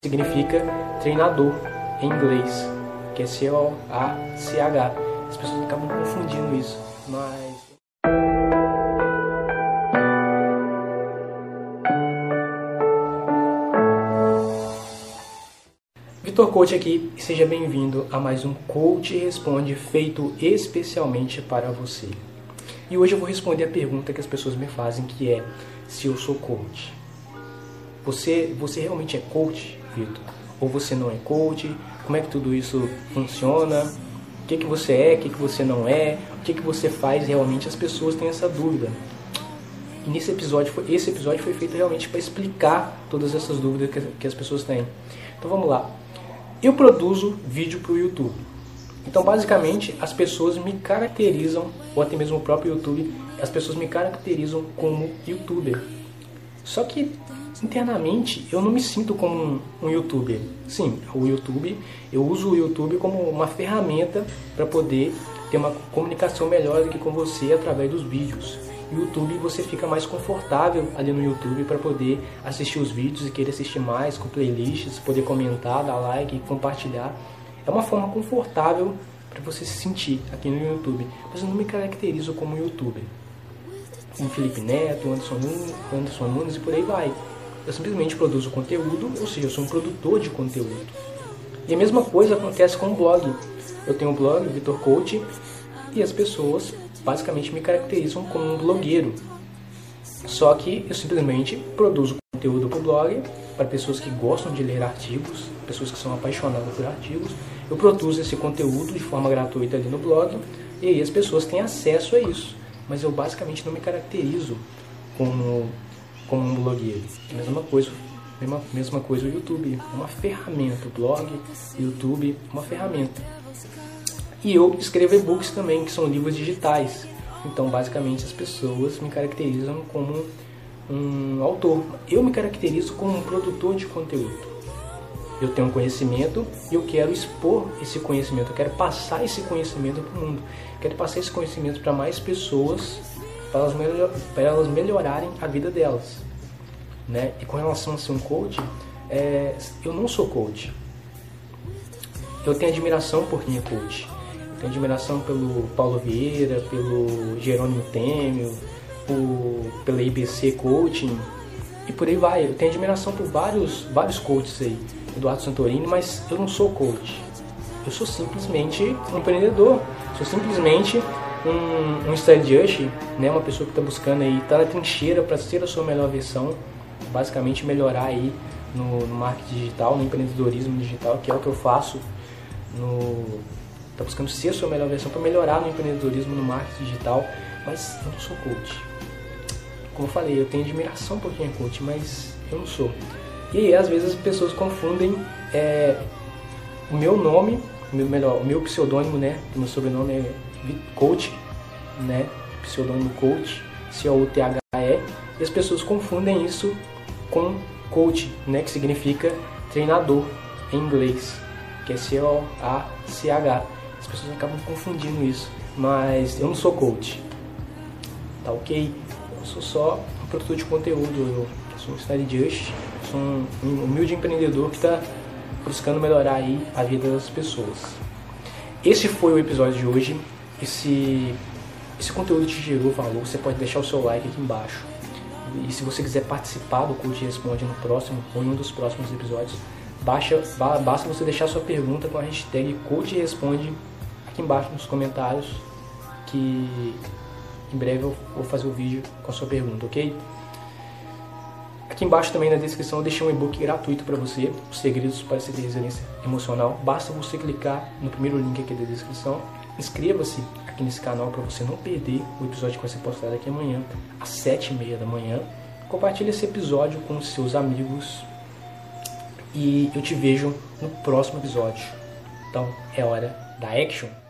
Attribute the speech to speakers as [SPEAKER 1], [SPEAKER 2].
[SPEAKER 1] Significa treinador em inglês, que é C-O-A-C-H. As pessoas acabam confundindo isso, mas... Vitor Coach aqui e seja bem-vindo a mais um Coach Responde feito especialmente para você. E hoje eu vou responder a pergunta que as pessoas me fazem, que é se eu sou coach. Você realmente é coach, Vitor? Ou você não é coach? Como é que tudo isso funciona? O que você é, o que você não é? O que você faz realmente? As pessoas têm essa dúvida. E esse episódio foi feito realmente para explicar todas essas dúvidas que as pessoas têm. Então vamos lá. Eu produzo vídeo para o YouTube. Então basicamente as pessoas me caracterizam, ou até mesmo o próprio YouTube, as pessoas me caracterizam como YouTuber. Só que internamente eu não me sinto como um YouTuber. Sim, o YouTube, eu uso o YouTube como uma ferramenta para poder ter uma comunicação melhor aqui com você através dos vídeos. No YouTube você fica mais confortável ali no YouTube para poder assistir os vídeos e querer assistir mais com playlists, poder comentar, dar like, compartilhar. É uma forma confortável para você se sentir aqui no YouTube. Mas eu não me caracterizo como YouTuber. Como Felipe Neto, Anderson Nunes e por aí vai. Eu simplesmente produzo conteúdo, ou seja, eu sou um produtor de conteúdo. E a mesma coisa acontece com o blog. Eu tenho um blog, Vitor Coach, e as pessoas basicamente me caracterizam como um blogueiro. Só que eu simplesmente produzo conteúdo para o blog, para pessoas que gostam de ler artigos, pessoas que são apaixonadas por artigos. Eu produzo esse conteúdo de forma gratuita ali no blog, e aí as pessoas têm acesso a isso. Mas eu basicamente não me caracterizo como um blogueiro. Mesma coisa o YouTube, é uma ferramenta. O blog, o YouTube, é uma ferramenta. E eu escrevo e-books também, que são livros digitais. Então, basicamente, as pessoas me caracterizam como um autor. Eu me caracterizo como um produtor de conteúdo. Eu tenho um conhecimento e eu quero expor esse conhecimento. Eu quero passar esse conhecimento para o mundo. Eu quero passar esse conhecimento para mais pessoas, para elas melhorarem a vida delas. Né? E com relação a ser um coach, eu não sou coach. Eu tenho admiração por quem é coach. Eu tenho admiração pelo Paulo Vieira, pelo Jerônimo Temel, pela IBC Coaching e por aí vai. Eu tenho admiração por vários coaches aí, Eduardo Santorini, mas eu não sou coach. Eu sou simplesmente um empreendedor. Sou simplesmente um start-up, né? Uma pessoa que está buscando aí, está na trincheira para ser a sua melhor versão, basicamente melhorar aí no marketing digital, no empreendedorismo digital, que é o que eu faço. Está buscando ser a sua melhor versão para melhorar no empreendedorismo, no marketing digital, mas eu não sou coach. Como eu falei, eu tenho admiração por quem é coach, mas eu não sou. E aí, às vezes as pessoas confundem o meu nome, o meu pseudônimo, né? O meu sobrenome é Coach, né? Pseudônimo Coach, C-O-U-T-H-E, e as pessoas confundem isso com coach, né? Que significa treinador em inglês, que é C-O-A-C-H. As pessoas acabam confundindo isso, mas eu não sou coach, tá ok? Eu sou só um produtor de conteúdo, eu sou um start-up, sou um humilde empreendedor que está buscando melhorar aí a vida das pessoas. Esse foi o episódio de hoje. Esse conteúdo te gerou valor, você pode deixar o seu like aqui embaixo. E se você quiser participar do Coach Responde no próximo ou em um dos próximos episódios, basta você deixar sua pergunta com a hashtag Coach Responde aqui embaixo nos comentários, que em breve eu vou fazer o vídeo com a sua pergunta, ok? Aqui embaixo também na descrição eu deixei um e-book gratuito para você, Os Segredos para Ser de Resiliência Emocional. Basta você clicar no primeiro link aqui da descrição. Inscreva-se aqui nesse canal para você não perder o episódio que vai ser postado aqui amanhã, às 7h30 da manhã. Compartilhe esse episódio com os seus amigos e eu te vejo no próximo episódio. Então é hora da action!